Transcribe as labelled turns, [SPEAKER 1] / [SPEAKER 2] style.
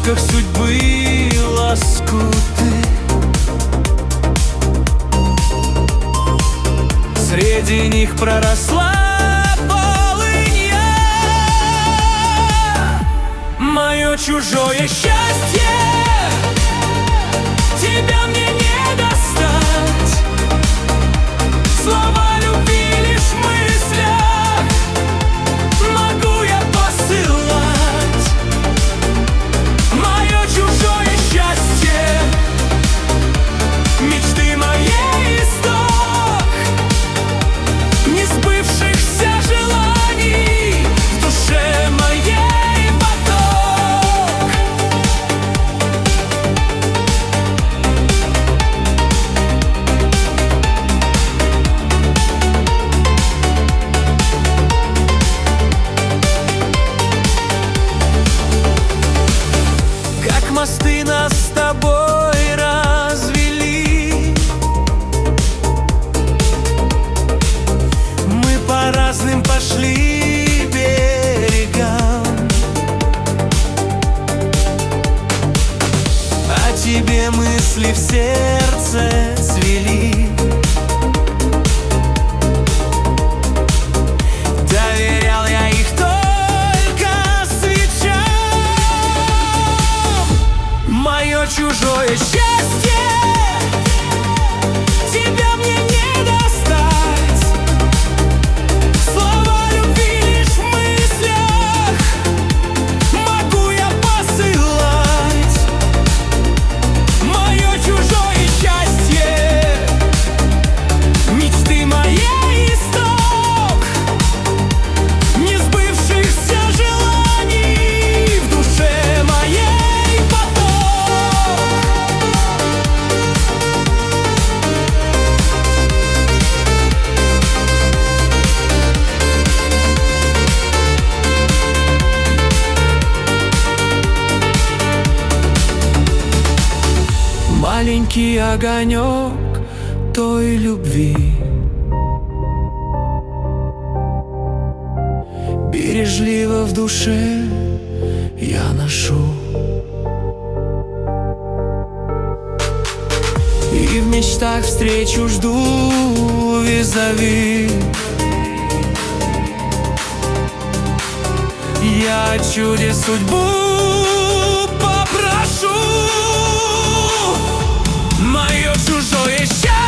[SPEAKER 1] поисках судьбы лоскуты. Среди них проросла полынья. Мое чужое счастье, тебя мне не достать. Слова любви лишь в мыслях могу я посылать. Мое чужое счастье, мечты моей исток, несбывшихся желаний в душе моей поток. Как мосты нас с тобой развели, мы по разным пошли берегам. О тебе мысли в сердце цвели. Доверял я их только свечам. Мое чужое счастье, тебя мне не достать. Слова любви лишь в мыслях могу я посылать. Мое чужое счастье, мечты моей исток, несбывшихся желаний в душе моей поток. Маленький огонек той любви, бережливо в душе я ношу. И в мечтах встречу жду визави. Я о чуде судьбу попрошу. Мое чужое счастье,